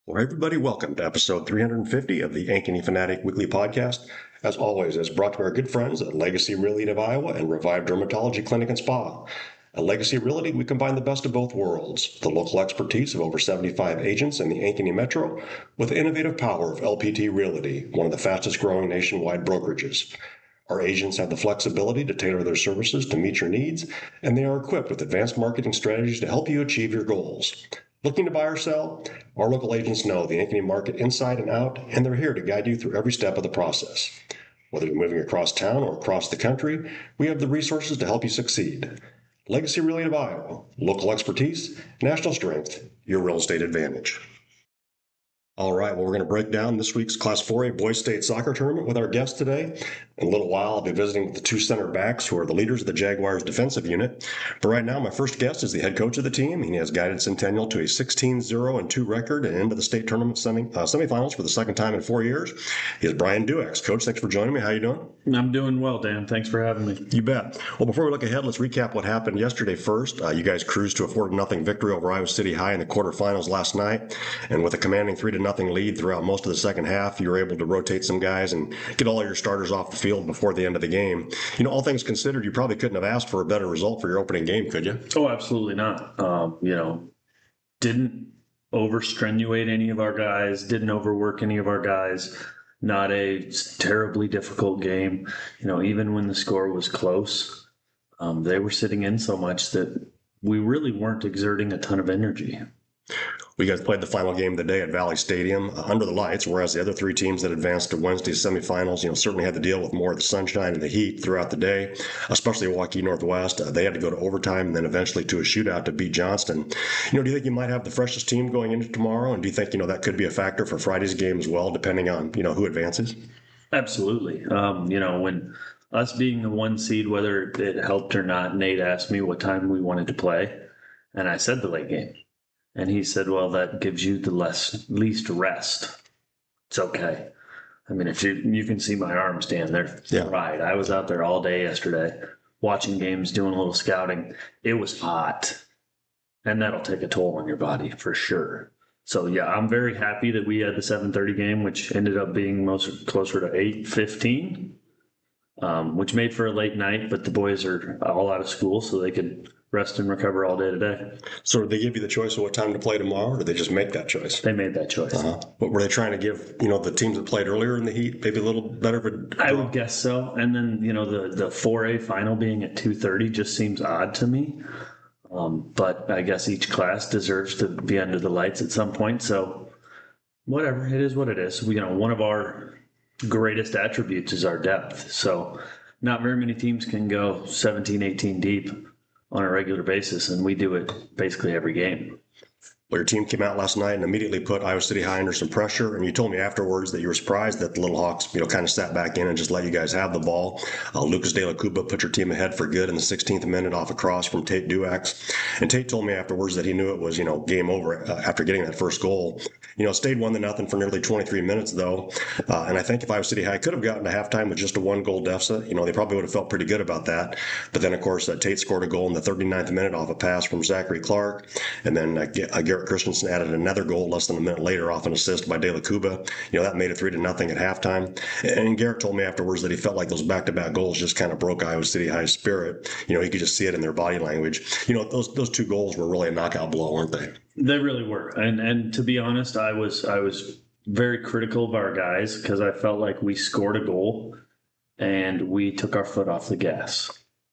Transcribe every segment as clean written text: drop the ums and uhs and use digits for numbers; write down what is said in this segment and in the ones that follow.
Well, everybody, welcome to episode 350 of the Ankeny Fanatic Weekly Podcast. As always, it's brought to our good friends at Legacy Realty of Iowa and Revive Dermatology Clinic and Spa. At Legacy Realty, we combine the best of both worlds, the local expertise of over 75 agents in the Ankeny Metro with the innovative power of LPT Realty, one of the fastest growing nationwide brokerages. Our agents have the flexibility to tailor their services to meet your needs, and they are equipped with advanced marketing strategies to help you achieve your goals. Looking to buy or sell? Our local agents know the Ankeny market inside and out, and they're here to guide you through every step of the process. Whether you're moving across town or across the country, we have the resources to help you succeed. Legacy Realty of Iowa, local expertise, national strength, your real estate advantage. All right, well, we're going to break down this week's Class 4A Boys State Soccer Tournament with our guest today. In a little while, I'll be visiting with the two center backs who are the leaders of the Jaguars defensive unit. But right now, my first guest is the head coach of the team. He has guided Centennial to a 16-0-2 record and into the state tournament semifinals for the second time in 4 years. He is Brian Duex. Coach, thanks for joining me. How you doing? I'm doing well, Dan. Thanks for having me. You bet. Well, before we look ahead, let's recap what happened yesterday first. You guys cruised to a 4-0 victory over Iowa City High in the quarterfinals last night. And with a commanding 3-0 lead throughout most of the second half, you were able to rotate some guys and get all your starters off the field before the end of the game. You know, all things considered, you probably couldn't have asked for a better result for your opening game, could you? Oh, absolutely not. Didn't overstrenuate any of our guys, didn't overwork any of our guys. Not a terribly difficult game. Even when the score was close, they were sitting in so much that we really weren't exerting a ton of energy. We guys played the final game of the day at Valley Stadium under the lights, whereas the other three teams that advanced to Wednesday's semifinals, certainly had to deal with more of the sunshine and the heat throughout the day, especially Waukee Northwest. They had to go to overtime and then eventually to a shootout to beat Johnston. Do you think you might have the freshest team going into tomorrow? And do you think, that could be a factor for Friday's game as well, depending on, who advances? Absolutely. When us being the one seed, whether it helped or not, Nate asked me what time we wanted to play, and I said the late game. And he said, well, that gives you the least rest. It's okay. I mean, if you can see my arms, Dan, they're fried. I was out there all day yesterday watching games, doing a little scouting. It was hot. And that'll take a toll on your body for sure. So, yeah, I'm very happy that we had the 7:30 game, which ended up being closer to 8:15, which made for a late night. But the boys are all out of school, so they could rest and recover all day today. So did they give you the choice of what time to play tomorrow, or did they just make that choice? They made that choice. But were they trying to give, the teams that played earlier in the heat maybe a little better of a I would guess so. And then, the 4A final being at 2:30 just seems odd to me. But I guess each class deserves to be under the lights at some point. So whatever, it is what it is. One of our greatest attributes is our depth. So not very many teams can go 17, 18 deep on a regular basis, and we do it basically every game. Well, your team came out last night and immediately put Iowa City High under some pressure, and you told me afterwards that you were surprised that the Little Hawks, kind of sat back in and just let you guys have the ball. Lucas De La Cuba put your team ahead for good in the 16th minute off a cross from Tate Duex. And Tate told me afterwards that he knew it was, game over after getting that first goal. It stayed 1-0 for nearly 23 minutes, though. And I think if Iowa City High could have gotten to halftime with just a 1-goal deficit, they probably would have felt pretty good about that. But then, of course, Tate scored a goal in the 39th minute off a pass from Zachary Clark. And then Garrett Christensen added another goal less than a minute later off an assist by De La Cuba. That made it 3-0 at halftime. And Garrett told me afterwards that he felt like those back-to-back goals just kind of broke Iowa City High's spirit. You could just see it in their body language. Those two goals were really a knockout blow, weren't they? They really were. And to be honest, I was very critical of our guys because I felt like we scored a goal and we took our foot off the gas.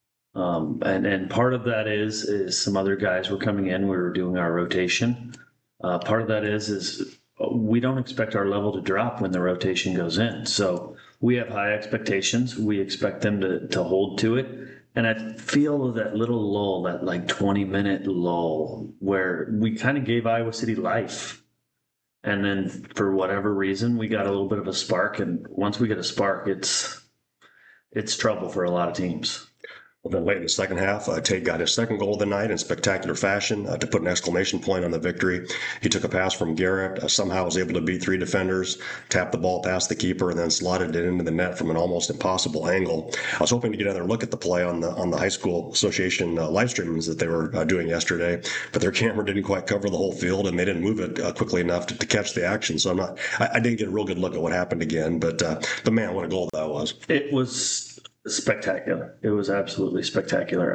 And part of that is some other guys were coming in. We were doing our rotation. Part of that is we don't expect our level to drop when the rotation goes in. So we have high expectations. We expect them to hold to it. And I feel that little lull, that like 20-minute lull, where we kind of gave Iowa City life. And then for whatever reason, we got a little bit of a spark. And once we get a spark, it's trouble for a lot of teams. Well, then late in the second half, Tate got his second goal of the night in spectacular fashion to put an exclamation point on the victory. He took a pass from Garrett, somehow was able to beat three defenders, tapped the ball past the keeper, and then slotted it into the net from an almost impossible angle. I was hoping to get another look at the play on the high school association live streamings that they were doing yesterday, but their camera didn't quite cover the whole field, and they didn't move it quickly enough to catch the action. So I didn't get a real good look at what happened again, but man, what a goal that was! It was spectacular. It was absolutely spectacular.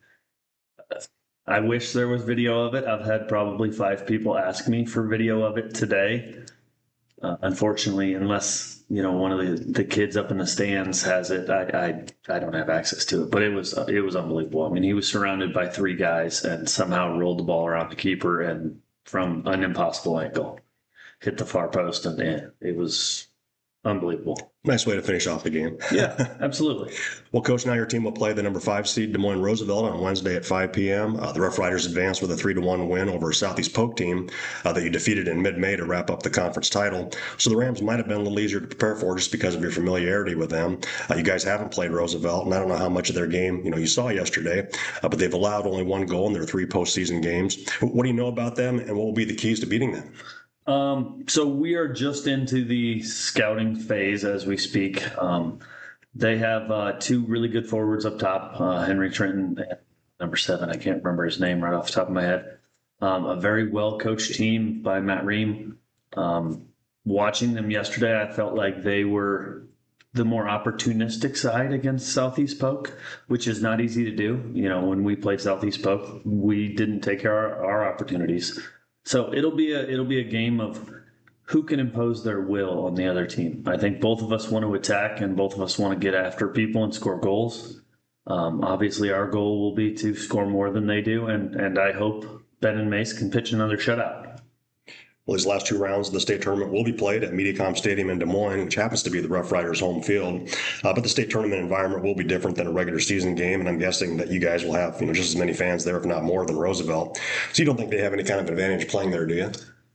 I wish there was video of it. I've had probably 5 people ask me for video of it today. Unfortunately, unless one of the kids up in the stands has it, I don't have access to it. But it was unbelievable. I mean, he was surrounded by 3 guys and somehow rolled the ball around the keeper and from an impossible angle hit the far post and in. It was unbelievable. Nice way to finish off the game. Yeah, absolutely. Well, Coach, now your team will play the number 5 seed Des Moines Roosevelt on Wednesday at 5 p.m. The Rough Riders advanced with a 3-1 win over a Southeast Polk team that you defeated in mid-May to wrap up the conference title. So the Rams might have been a little easier to prepare for just because of your familiarity with them. You guys haven't played Roosevelt, and I don't know how much of their game you saw yesterday, but they've allowed only 1 goal in their 3 postseason games. What do you know about them, and what will be the keys to beating them? So we are just into the scouting phase as we speak. They have 2 really good forwards up top, Henry Trenton, and number 7. I can't remember his name right off the top of my head. A very well-coached team by Matt Ream. Watching them yesterday, I felt like they were the more opportunistic side against Southeast Polk, which is not easy to do. When we played Southeast Polk, we didn't take our opportunities. So it'll be a game of who can impose their will on the other team. I think both of us want to attack and both of us want to get after people and score goals. Obviously, our goal will be to score more than they do, and I hope Ben and Mace can pitch another shutout. Well, these last 2 rounds of the state tournament will be played at Mediacom Stadium in Des Moines, which happens to be the Rough Riders' home field. But the state tournament environment will be different than a regular season game, and I'm guessing that you guys will have just as many fans there, if not more, than Roosevelt. So you don't think they have any kind of advantage playing there, do you?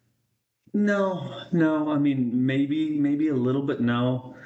No. I mean, maybe a little bit. No.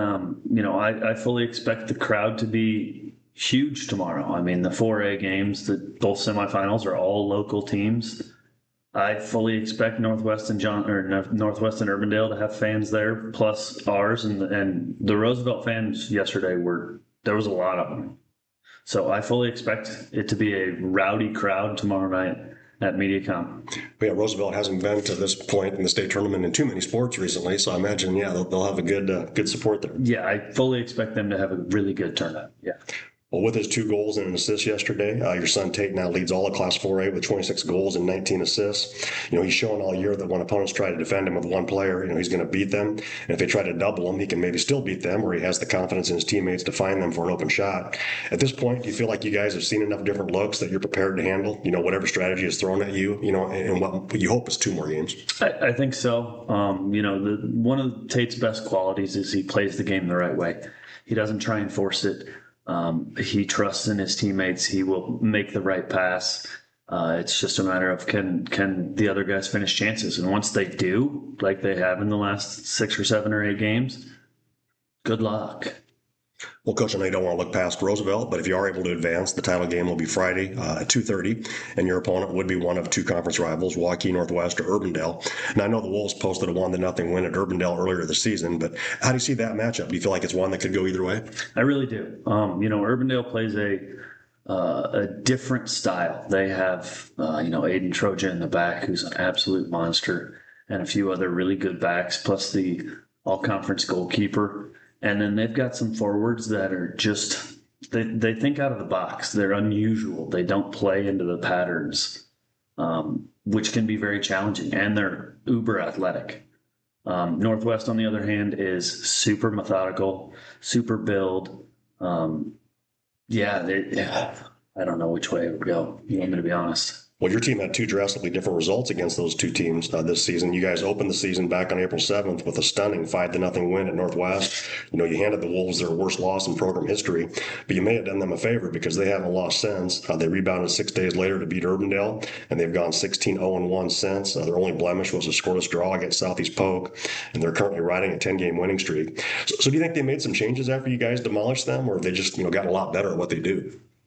I fully expect the crowd to be huge tomorrow. I mean, the 4A games, both semifinals are all local teams. I fully expect Northwest and Urbandale to have fans there, plus ours, and the Roosevelt fans yesterday there was a lot of them. So I fully expect it to be a rowdy crowd tomorrow night at Mediacom. But yeah, Roosevelt hasn't been to this point in the state tournament in too many sports recently, so I imagine they'll have a good support there. Yeah, I fully expect them to have a really good turnout. Yeah. Well, with his 2 goals and an assist yesterday, your son Tate now leads all of Class 4A with 26 goals and 19 assists. He's shown all year that when opponents try to defend him with 1 player, he's going to beat them. And if they try to double him, he can maybe still beat them, or he has the confidence in his teammates to find them for an open shot. At this point, do you feel like you guys have seen enough different looks that you're prepared to handle, whatever strategy is thrown at you, and what you hope is 2 more games? I think so. One of Tate's best qualities is he plays the game the right way. He doesn't try and force it. He trusts in his teammates. He will make the right pass. It's just a matter of can the other guys finish chances. And once they do, like they have in the last 6 or 7 or 8 games, good luck. Well, Coach, I know you don't want to look past Roosevelt, but if you are able to advance, the title game will be Friday at 2:30, and your opponent would be one of 2 conference rivals, Waukee Northwest or Urbandale. Now, I know the Wolves posted a 1-0 win at Urbandale earlier this season, but how do you see that matchup? Do you feel like it's one that could go either way? I really do. Urbandale plays a different style. They have, Aiden Trojan in the back, who's an absolute monster, and a few other really good backs, plus the all-conference goalkeeper. And then they've got some forwards that are just, they think out of the box. They're unusual. They don't play into the patterns, which can be very challenging. And they're uber athletic. Northwest, on the other hand, is super methodical, super build. I don't know which way it would go. You want me to be honest? Well, your team had 2 drastically different results against those 2 teams this season. You guys opened the season back on April 7th with a stunning 5-0 win at Northwest. You handed the Wolves their worst loss in program history, but you may have done them a favor because they haven't lost since. They rebounded 6 days later to beat Urbandale, and they've gone 16-0-1 since. Their only blemish was a scoreless draw against Southeast Polk, and they're currently riding a 10-game winning streak. So do you think they made some changes after you guys demolished them, or have they just gotten a lot better at what they do?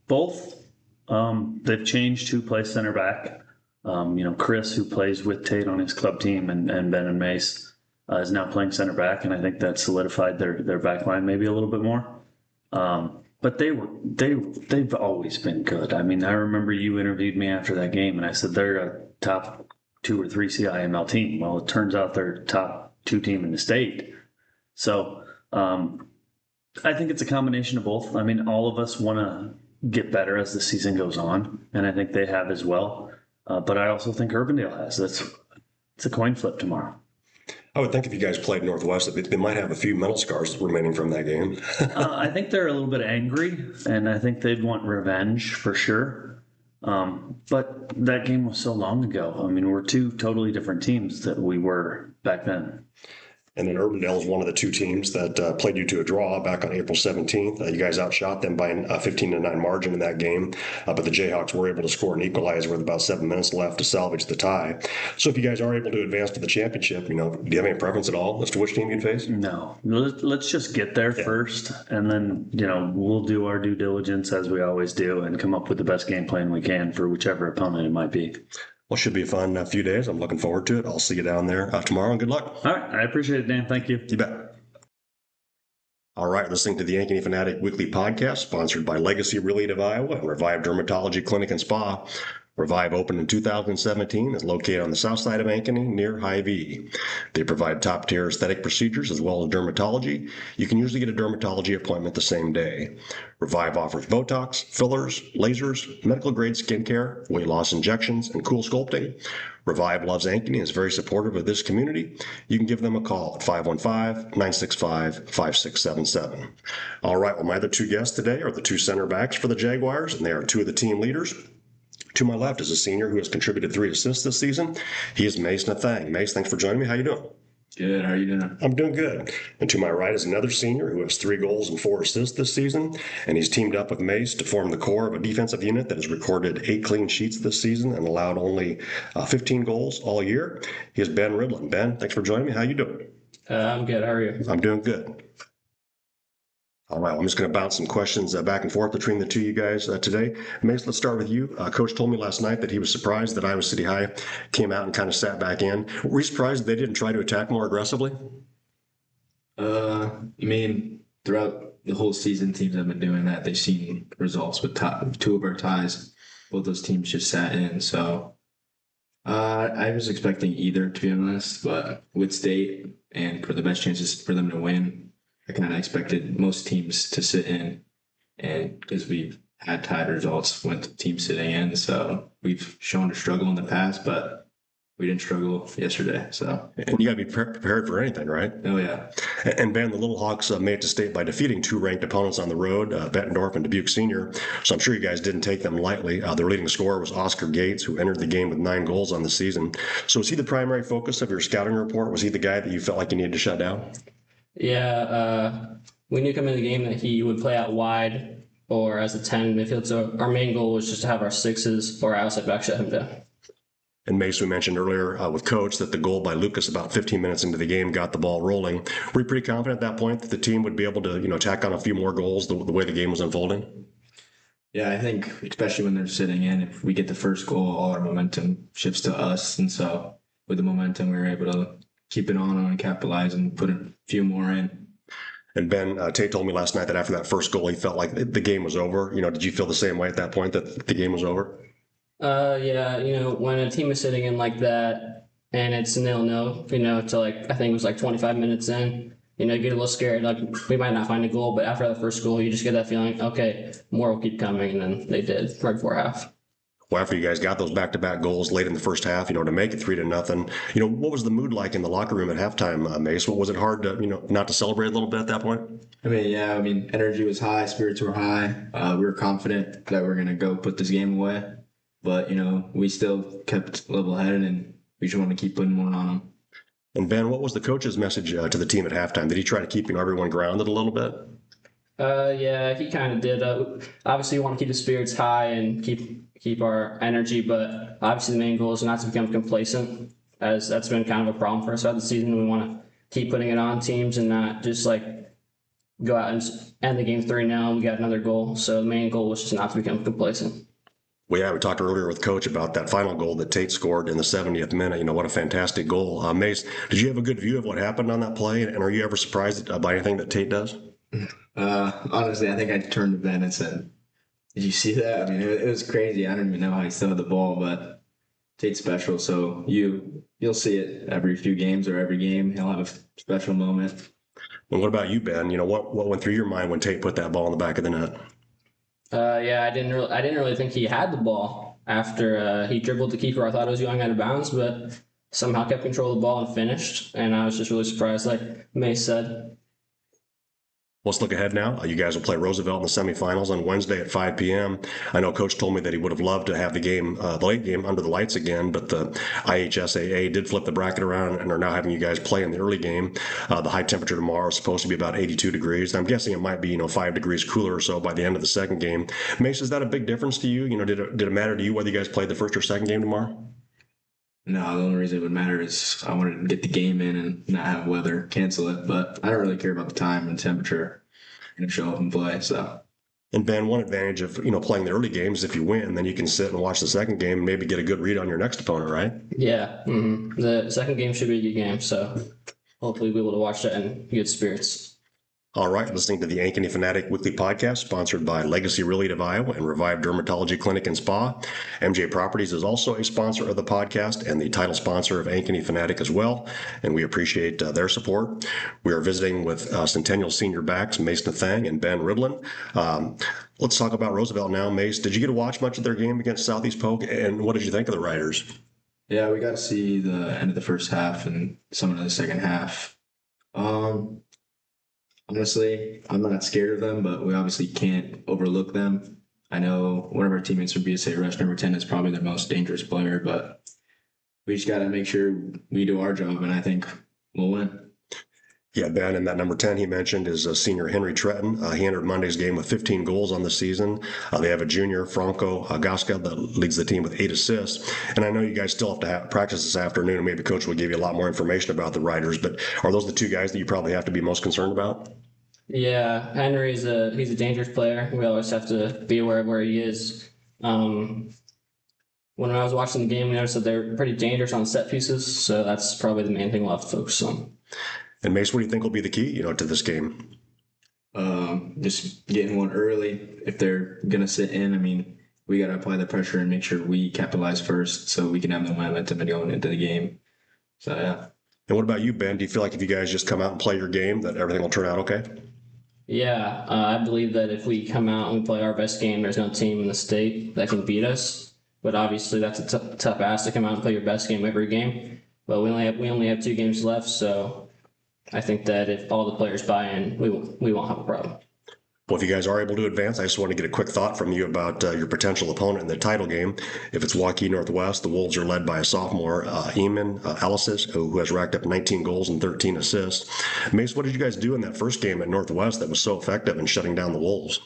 Both. They've changed who plays center back. Chris, who plays with Tate on his club team, and Ben and Mace is now playing center back, and I think that solidified their back line maybe a little bit more. But they've always been good. I mean, I remember you interviewed me after that game, and I said they're a top 2 or 3 CIML team. Well, it turns out they're top 2 team in the state. So I think it's a combination of both. I mean, all of us want to get better as the season goes on, and I think they have as well. But I also think Urbandale has. It's a coin flip tomorrow. I would think if you guys played Northwest, that they might have a few mental scars remaining from that game. I think they're a little bit angry, and I think they'd want revenge for sure. But that game was so long ago. I mean, we're 2 totally different teams that we were back then. And then Urbandale is one of the 2 teams that played you to a draw back on April 17th. You guys outshot them by a 15-9 margin in that game, but the Jayhawks were able to score an equalizer with about 7 minutes left to salvage the tie. So if you guys are able to advance to the championship, do you have any preference at all as to which team you'd face? No. Let's just get there first, and then, we'll do our due diligence as we always do and come up with the best game plan we can for whichever opponent it might be. Well, it should be a fun few days. I'm looking forward to it. I'll see you down there tomorrow, and good luck. All right. I appreciate it, Dan. Thank you. You bet. All right, listening to the Ankeny Fanatic Weekly Podcast, sponsored by Legacy Realty of Iowa and Revive Dermatology Clinic and Spa. Revive opened in 2017, is located on the south side of Ankeny near Hy-Vee. They provide top-tier aesthetic procedures as well as dermatology. You can usually get a dermatology appointment the same day. Revive offers Botox, fillers, lasers, medical-grade skincare, weight loss injections, and cool sculpting. Revive loves Ankeny and is very supportive of this community. You can give them a call at 515-965-5677. All right, well, my other 2 guests today are the 2 center backs for the Jaguars, and they are 2 of the team leaders. To my left is a senior who has contributed 3 assists this season. He is Mace Nathang. Mace, thanks for joining me. How you doing? Good. How are you doing? I'm doing good. And to my right is another senior who has 3 goals and 4 assists this season, and he's teamed up with Mace to form the core of a defensive unit that has recorded 8 clean sheets this season and allowed only 15 goals all year. He is Ben Ridlin. Ben, thanks for joining me. How you doing? I'm good. How are you? I'm doing good. All right, well, I'm just going to bounce some questions back and forth between the 2 of you guys today. Mace, let's start with you. Coach told me last night that he was surprised that Iowa City High came out and kind of sat back in. Were you surprised they didn't try to attack more aggressively? I mean, throughout the whole season, teams have been doing that. They've seen results with 2 of our ties. Both those teams just sat in. So I was expecting either, to be honest. But with state and for the best chances for them to win, I kind of expected most teams to sit in, and because we've had tied results with teams sitting in, so we've shown to struggle in the past, but we didn't struggle yesterday. So and you got to be prepared for anything, right? Oh yeah. And Ben, the Little Hawks made it to state by defeating 2 ranked opponents on the road, Bettendorf and Dubuque Senior. So I'm sure you guys didn't take them lightly. Their leading scorer was Oscar Gates, who entered the game with 9 goals on the season. So was he the primary focus of your scouting report? Was he the guy that you felt like you needed to shut down? Yeah, we knew coming into the game that he would play out wide or as a 10 midfield. So our main goal was just to have our 6s or outside back shut him down. And Mace, we mentioned earlier with Coach that the goal by Lucas about 15 minutes into the game got the ball rolling. Were you pretty confident at that point that the team would be able to, tack on a few more goals the way the game was unfolding? Yeah, I think especially when they're sitting in, if we get the first goal, all our momentum shifts to us. And so with the momentum, we were able to keep it on and capitalize and put a few more in. And Ben, Tate told me last night that after that first goal, he felt like the game was over. Did you feel the same way at that point, that the game was over? Yeah, when a team is sitting in like that and it's 0-0, to I think it was 25 minutes in, you get a little scared. We might not find a goal, but after the first goal, you just get that feeling, okay, more will keep coming. And then they did right before half. Well, after you guys got those back-to-back goals late in the first half, to make it 3-0, what was the mood like in the locker room at halftime, Mace? What was it hard to, not to celebrate a little bit at that point? Energy was high, spirits were high. We were confident that we were going to go put this game away. But, we still kept level-headed, and we just wanted to keep putting more on them. And Ben, what was the coach's message to the team at halftime? Did he try to keep everyone grounded a little bit? Yeah, he kind of did. Obviously, we want to keep the spirits high and keep our energy, but obviously the main goal is not to become complacent, as that's been kind of a problem for us throughout the season. We want to keep putting it on teams and not just go out and end the game 3-0. We got another goal. So the main goal was just not to become complacent. Well, yeah, we talked earlier with Coach about that final goal that Tate scored in the 70th minute. What a fantastic goal. Mace, did you have a good view of what happened on that play? And are you ever surprised by anything that Tate does? Honestly, I think I turned to Ben and said, "Did you see that? I mean, it was crazy. I don't even know how he saw the ball, but Tate's special. So you'll see it every few games or every game. He'll have a special moment." And what about you, Ben? What went through your mind when Tate put that ball in the back of the net? Yeah, I didn't really think he had the ball after he dribbled the keeper. I thought it was going out of bounds, but somehow kept control of the ball and finished. And I was just really surprised, like Mace said. Let's look ahead now. You guys will play Roosevelt in the semifinals on Wednesday at 5 p.m. I know Coach told me that he would have loved to have the game, the late game, under the lights again, but the IHSAA did flip the bracket around and are now having you guys play in the early game. The high temperature tomorrow is supposed to be about 82 degrees. I'm guessing it might be 5 degrees cooler or so by the end of the second game. Mace, is that a big difference to you? Did it matter to you whether you guys played the first or second game tomorrow? No, the only reason it would matter is I wanted to get the game in and not have weather cancel it. But I don't really care about the time and temperature. I'm going to show up and play. So. And Ben, one advantage of playing the early games, if you win, then you can sit and watch the second game and maybe get a good read on your next opponent, right? Yeah, the second game should be a good game. So hopefully we'll be able to watch that in good spirits. All right, listening to the Ankeny Fanatic Weekly Podcast, sponsored by Legacy Relief of Iowa and Revive Dermatology Clinic and Spa. MJ Properties is also a sponsor of the podcast and the title sponsor of Ankeny Fanatic as well, and we appreciate their support. We are visiting with Centennial senior backs Mace Nathang and Ben Riblin. Let's talk about Roosevelt now. Mace, did you get to watch much of their game against Southeast Polk, and what did you think of the Riders? Yeah, we got to see the end of the first half and some of the second half. Honestly, I'm not scared of them, but we obviously can't overlook them. I know one of our teammates from BSA Rush number 10 is probably their most dangerous player, but we just got to make sure we do our job, and I think we'll win. Yeah, Ben, and that number 10 he mentioned is senior Henry Tretton. He entered Monday's game with 15 goals on the season. They have a junior, Franco Gasca, that leads the team with 8 assists. And I know you guys still have to practice this afternoon, and maybe Coach will give you a lot more information about the Riders, but are those the two guys that you probably have to be most concerned about? Yeah, Henry's he's a dangerous player. We always have to be aware of where he is. When I was watching the game, we noticed that they're pretty dangerous on set pieces, so that's probably the main thing we'll have to focus on. And Mace, what do you think will be the key, to this game? Just getting one early. If they're gonna sit in, I mean, we gotta apply the pressure and make sure we capitalize first, so we can have the momentum and going into the game. So yeah. And what about you, Ben? Do you feel like if you guys just come out and play your game, that everything will turn out okay? Yeah, I believe that if we come out and we play our best game, there's no team in the state that can beat us. But obviously, that's a tough ask to come out and play your best game every game. But we only have 2 games left, so I think that if all the players buy in, we won't have a problem. Well, if you guys are able to advance, I just want to get a quick thought from you about your potential opponent in the title game. If it's Waukee Northwest, the Wolves are led by a sophomore, Eamon Alisis, who has racked up 19 goals and 13 assists. Mace, what did you guys do in that first game at Northwest that was so effective in shutting down the Wolves?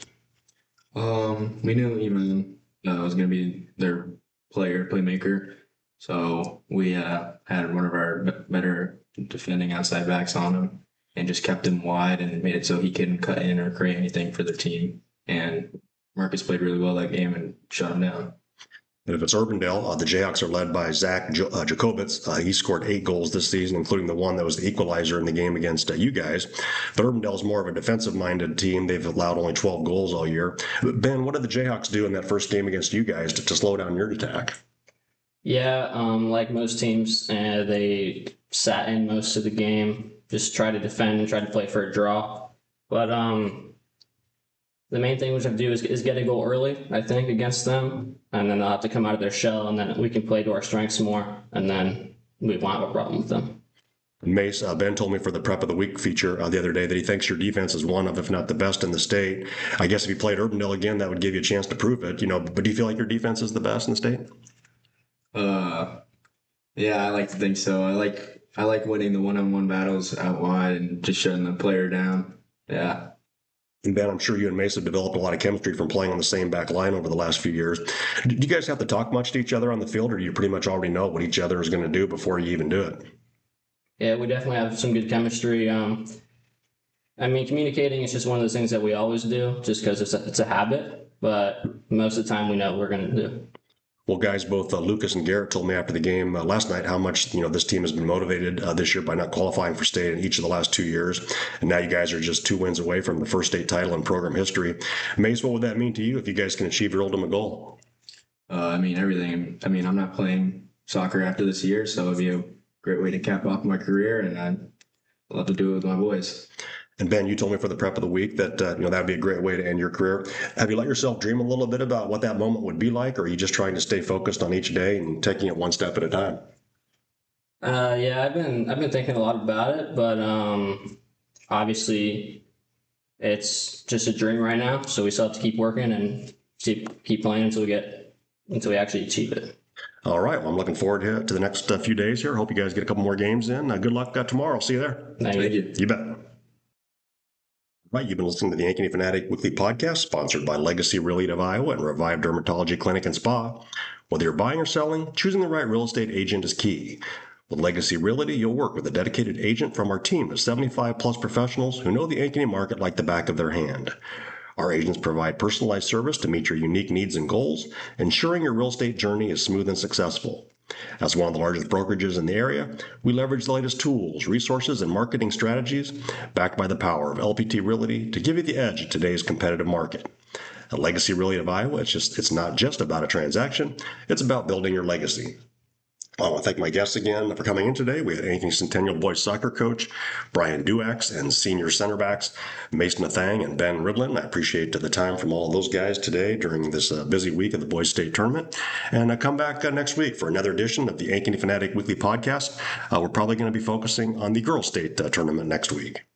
We knew Eamon was going to be their playmaker. So we had one of our better defending outside backs on him and just kept him wide and made it so he couldn't cut in or create anything for their team. And Marcus played really well that game and shut him down. And if it's Urbandale, the Jayhawks are led by Zach Jacobitz. He scored 8 goals this season, including the one that was the equalizer in the game against you guys. But Urbandale is more of a defensive-minded team. They've allowed only 12 goals all year. Ben, what did the Jayhawks do in that first game against you guys to slow down your attack? Yeah, like most teams, they sat in most of the game, just try to defend and try to play for a draw. But the main thing we have to do is get a goal early, I think, against them, and then they'll have to come out of their shell, and then we can play to our strengths more, and then we won't have a problem with them. Mace, Ben told me for the Prep of the Week feature the other day that he thinks your defense is one of, if not the best in the state. I guess if you played Urbandale again, that would give you a chance to prove it, but do you feel like your defense is the best in the state? Yeah, I like to think so. I like winning the one-on-one battles out wide and just shutting the player down. Yeah. And Ben, I'm sure you and Mace have developed a lot of chemistry from playing on the same back line over the last few years. Do you guys have to talk much to each other on the field, or do you pretty much already know what each other is going to do before you even do it? Yeah, we definitely have some good chemistry. I mean, communicating is just one of those things that we always do, just because it's a habit. But most of the time, we know what we're going to do. Well, guys, both Lucas and Garrett told me after the game last night how much this team has been motivated this year by not qualifying for state in each of the last 2 years, and now you guys are just 2 wins away from the first state title in program history. Mace, what would that mean to you if you guys can achieve your ultimate goal? I mean, everything. I mean, I'm not playing soccer after this year, so it'd be a great way to cap off my career, and I'd love to do it with my boys. And Ben, you told me for the prep of the week that that would be a great way to end your career. Have you let yourself dream a little bit about what that moment would be like, or are you just trying to stay focused on each day and taking it one step at a time? Yeah, I've been thinking a lot about it, but obviously it's just a dream right now. So we still have to keep working and keep playing until we actually achieve it. All right. Well, I'm looking forward to the next few days here. Hope you guys get a couple more games in. Good luck tomorrow. See you there. Thank you. You bet. Right, you've been listening to the Ankeny Fanatic Weekly Podcast, sponsored by Legacy Realty of Iowa and Revive Dermatology Clinic and Spa. Whether you're buying or selling, choosing the right real estate agent is key. With Legacy Realty, you'll work with a dedicated agent from our team of 75-plus professionals who know the Ankeny market like the back of their hand. Our agents provide personalized service to meet your unique needs and goals, ensuring your real estate journey is smooth and successful. As one of the largest brokerages in the area, we leverage the latest tools, resources, and marketing strategies backed by the power of LPT Realty to give you the edge in today's competitive market. At Legacy Realty of Iowa, it's not just about a transaction, it's about building your legacy. I want to thank my guests again for coming in today. We had Ankeny Centennial boys soccer coach Brian Duax and senior center backs Mason Nathang and Ben Ridlin. I appreciate the time from all of those guys today during this busy week of the boys state tournament. And come back next week for another edition of the Ankeny Fanatic Weekly Podcast. We're probably going to be focusing on the girls state tournament next week.